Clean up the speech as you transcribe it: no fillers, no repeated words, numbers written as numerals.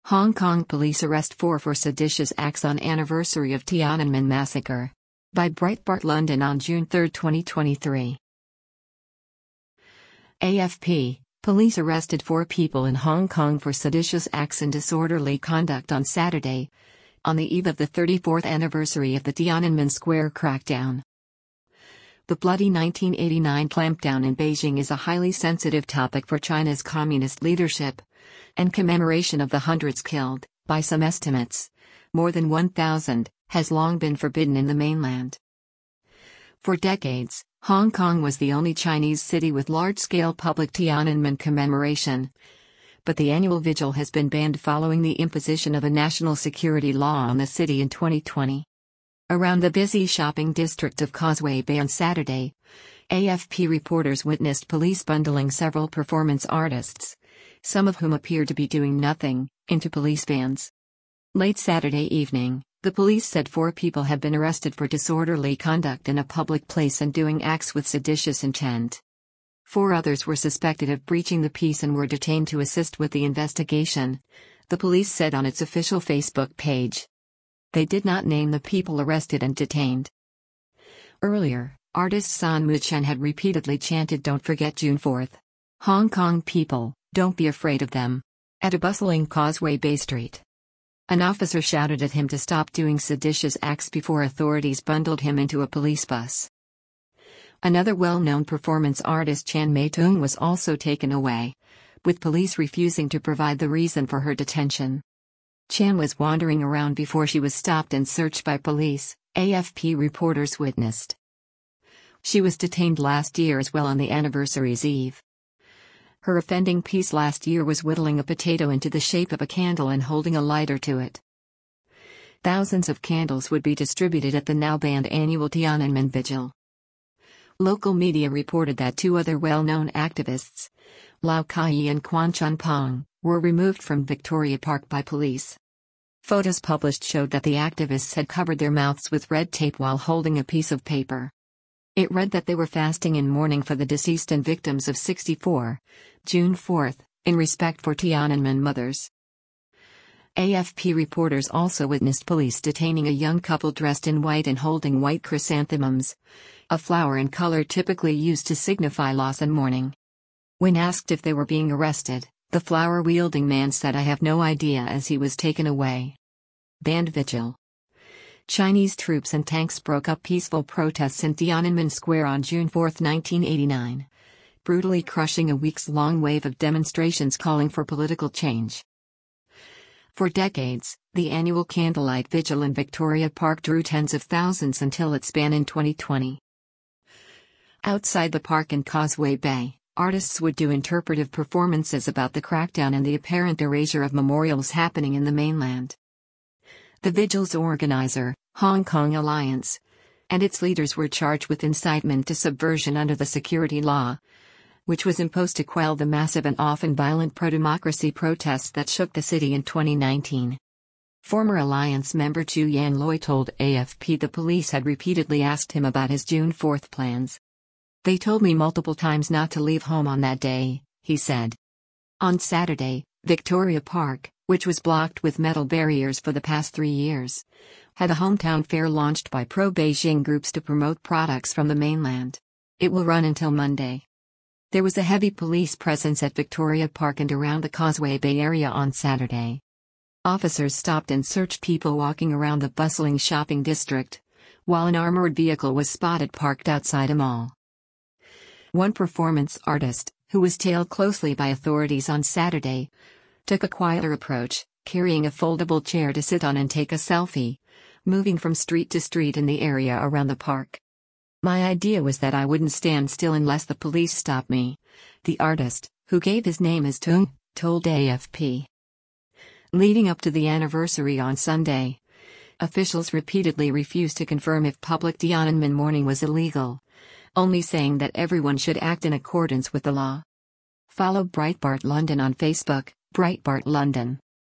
Hong Kong police arrest 4 for seditious acts on anniversary of Tiananmen massacre. By Breitbart London on June 3, 2023. AFP, police arrested 4 people in Hong Kong for seditious acts and disorderly conduct on Saturday, on the eve of the 34th anniversary of the Tiananmen Square crackdown. The bloody 1989 clampdown in Beijing is a highly sensitive topic for China's communist leadership, and commemoration of the hundreds killed, by some estimates, more than 1,000, has long been forbidden in the mainland. For decades, Hong Kong was the only Chinese city with large-scale public Tiananmen commemoration, but the annual vigil has been banned following the imposition of a national security law on the city in 2020. Around the busy shopping district of Causeway Bay on Saturday, AFP reporters witnessed police bundling several performance artists, some of whom appeared to be doing nothing, into police vans. Late Saturday evening, the police said 4 people had been arrested for disorderly conduct in a public place and doing acts with seditious intent. 4 others were suspected of breaching the peace and were detained to assist with the investigation, the police said on its official Facebook page. They did not name the people arrested and detained. Earlier, artist San Mu-chen had repeatedly chanted "Don't forget June 4th. Hong Kong people, don't be afraid of them," at a bustling Causeway Bay street. An officer shouted at him to stop doing seditious acts before authorities bundled him into a police bus. Another well-known performance artist, Chan Mei-tung, was also taken away, with police refusing to provide the reason for her detention. Chan was wandering around before she was stopped and searched by police, AFP reporters witnessed. She was detained last year as well on the anniversary's eve. Her offending piece last year was whittling a potato into the shape of a candle and holding a lighter to it. Thousands of candles would be distributed at the now-banned annual Tiananmen vigil. Local media reported that 2 other well-known activists, Lau Kai-yi and Quan Chun-pong, were removed from Victoria Park by police. Photos published showed that the activists had covered their mouths with red tape while holding a piece of paper. It read that they were fasting in mourning for the deceased and victims of 64, June 4th, in respect for Tiananmen mothers. AFP reporters also witnessed police detaining a young couple dressed in white and holding white chrysanthemums, a flower and color typically used to signify loss and mourning. When asked if they were being arrested, the flower-wielding man said, "I have no idea," as he was taken away. Banned vigil. Chinese troops and tanks broke up peaceful protests in Tiananmen Square on June 4, 1989, brutally crushing a weeks-long wave of demonstrations calling for political change. For decades, the annual candlelight vigil in Victoria Park drew tens of thousands until its ban in 2020. Outside the park in Causeway Bay, artists would do interpretive performances about the crackdown and the apparent erasure of memorials happening in the mainland. The vigil's organizer, Hong Kong Alliance, and its leaders were charged with incitement to subversion under the security law, which was imposed to quell the massive and often violent pro-democracy protests that shook the city in 2019. Former Alliance member Chu Yan-loi told AFP the police had repeatedly asked him about his June 4th plans. "They told me multiple times not to leave home on that day," he said. On Saturday, Victoria Park, which was blocked with metal barriers for the past 3 years, had a hometown fair launched by pro-Beijing groups to promote products from the mainland. It will run until Monday. There was a heavy police presence at Victoria Park and around the Causeway Bay area on Saturday. Officers stopped and searched people walking around the bustling shopping district, while an armored vehicle was spotted parked outside a mall. One performance artist, who was tailed closely by authorities on Saturday, took a quieter approach, carrying a foldable chair to sit on and take a selfie, moving from street to street in the area around the park. "My idea was that I wouldn't stand still unless the police stopped me," the artist, who gave his name as Tung, told AFP. Leading up to the anniversary on Sunday, officials repeatedly refused to confirm if public Tiananmen mourning was illegal, only saying that everyone should act in accordance with the law. Follow Breitbart London on Facebook, Breitbart London.